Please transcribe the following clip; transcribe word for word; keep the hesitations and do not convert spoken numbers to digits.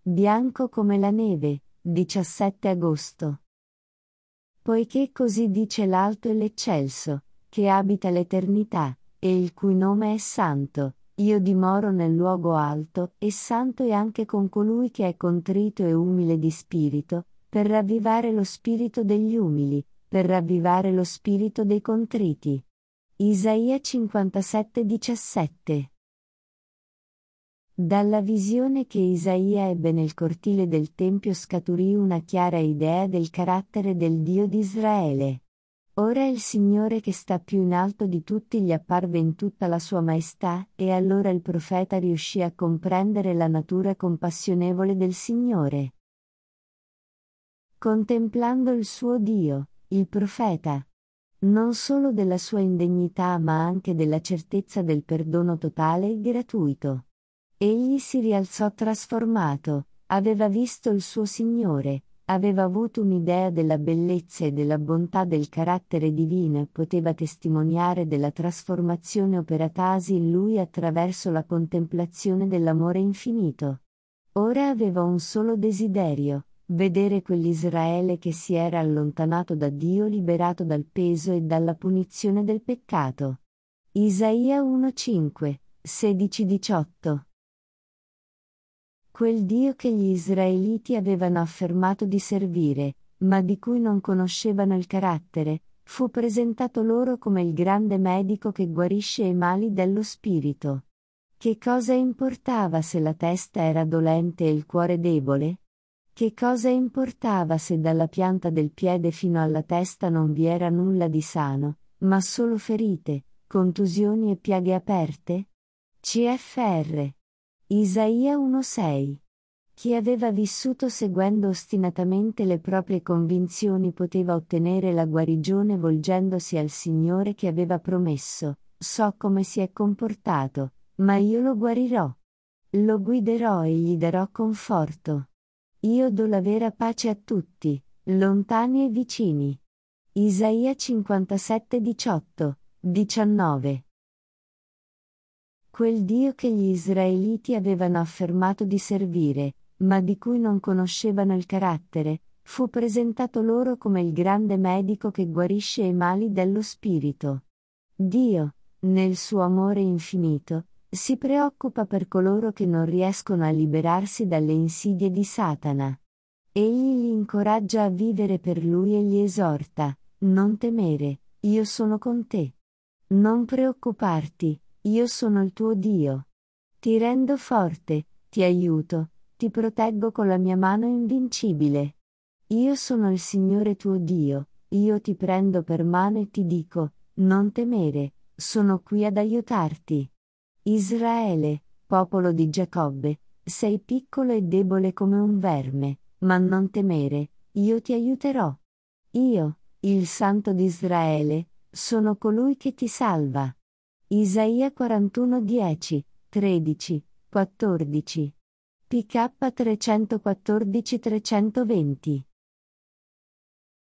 bianco come la neve, diciassette agosto. Poiché così dice l'Alto e l'Eccelso, che abita l'eternità, e il cui nome è santo, io dimoro nel luogo alto, e santo è anche con colui che è contrito e umile di spirito, per ravvivare lo spirito degli umili, per ravvivare lo spirito dei contriti. Isaia cinquantasette diciassette. Dalla visione che Isaia ebbe nel cortile del Tempio scaturì una chiara idea del carattere del Dio di Israele. Ora il Signore che sta più in alto di tutti gli apparve in tutta la sua maestà, e allora il profeta riuscì a comprendere la natura compassionevole del Signore. Contemplando il suo Dio, il profeta, non solo della sua indegnità ma anche della certezza del perdono totale e gratuito. Egli si rialzò trasformato, aveva visto il suo Signore, aveva avuto un'idea della bellezza e della bontà del carattere divino e poteva testimoniare della trasformazione operatasi in lui attraverso la contemplazione dell'amore infinito. Ora aveva un solo desiderio: vedere quell'Israele che si era allontanato da Dio liberato dal peso e dalla punizione del peccato. Isaia uno cinque, sedici diciotto. Quel Dio che gli israeliti avevano affermato di servire, ma di cui non conoscevano il carattere, fu presentato loro come il grande medico che guarisce i mali dello spirito. Che cosa importava se la testa era dolente e il cuore debole? Che cosa importava se dalla pianta del piede fino alla testa non vi era nulla di sano, ma solo ferite, contusioni e piaghe aperte? C F R. Isaia uno sei. Chi aveva vissuto seguendo ostinatamente le proprie convinzioni poteva ottenere la guarigione volgendosi al Signore che aveva promesso: so come si è comportato, ma io lo guarirò. Lo guiderò e gli darò conforto. Io do la vera pace a tutti, lontani e vicini. Isaia cinquantasette diciotto, diciannove. Quel Dio che gli israeliti avevano affermato di servire, ma di cui non conoscevano il carattere, fu presentato loro come il grande medico che guarisce i mali dello spirito. Dio, nel suo amore infinito, si preoccupa per coloro che non riescono a liberarsi dalle insidie di Satana. Egli li incoraggia a vivere per lui e li esorta: non temere, io sono con te. Non preoccuparti, io sono il tuo Dio. Ti rendo forte, ti aiuto, ti proteggo con la mia mano invincibile. Io sono il Signore tuo Dio, io ti prendo per mano e ti dico: non temere, sono qui ad aiutarti. Israele, popolo di Giacobbe, sei piccolo e debole come un verme, ma non temere, io ti aiuterò. Io, il Santo di Israele, sono colui che ti salva. Isaia quarantuno dieci, tredici, quattordici. P K trecentoquattordici trecentoventi.